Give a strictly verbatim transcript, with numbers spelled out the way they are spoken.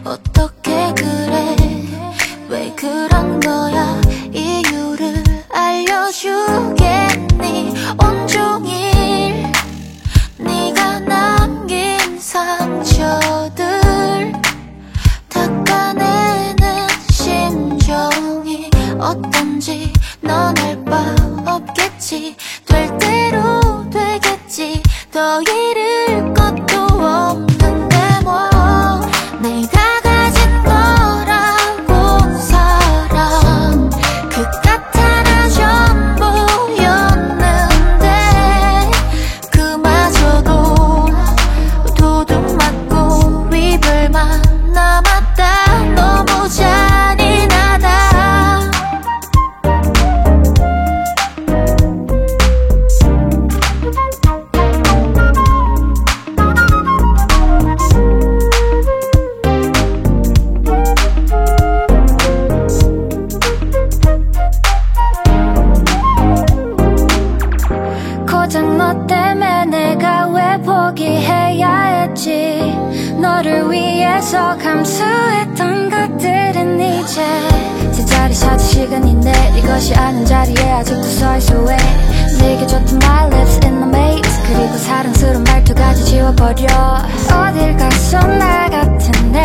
어떻게 그래 왜 그런 거야 이유를 알려주겠니 온종일 네가 남긴 상처들 닦아내는 심정이 어떤지 넌 알 바 없겠지 될 대로 되겠지 더 잃을 것도 없는데 뭐 내가 가진 거라고 사랑 그깟 하나 전부였는데 그마저도 도둑 맞고 위불만 남았다 너무 잔인하다 고작 너 때문에 내가 왜 포기해야 했지 너를 위해서 감수했던 것들은 이제 제자리 찾을 시간인데 이것이 아닌 자리에 아직도 서있어 왜 내게 줬던 my lips in the maze 그리고 사랑스러운 말투까지 지워버려 어딜 갔어 나 같은 내